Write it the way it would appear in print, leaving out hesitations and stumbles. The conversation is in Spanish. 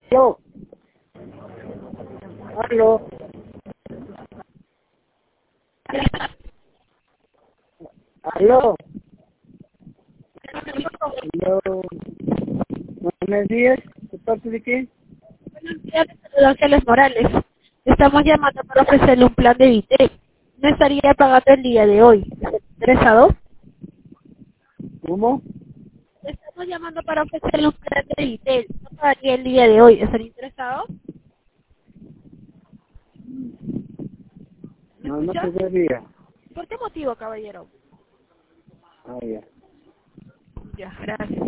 Aló, aló, aló, aló. Buenos días, ¿de parte de quién? Buenos días, Ángeles Morales. Estamos llamando para ofrecerle un plan de Vitel. No estaría pagando el día de hoy. ¿Está interesado? ¿Cómo? Estamos llamando para ofrecerle un plan de Vitel. No pagaría el día de hoy. ¿Estaría interesado? ¿Me No, no escucha? podría. ¿Por qué motivo, caballero? Ah, ya. Ya, gracias.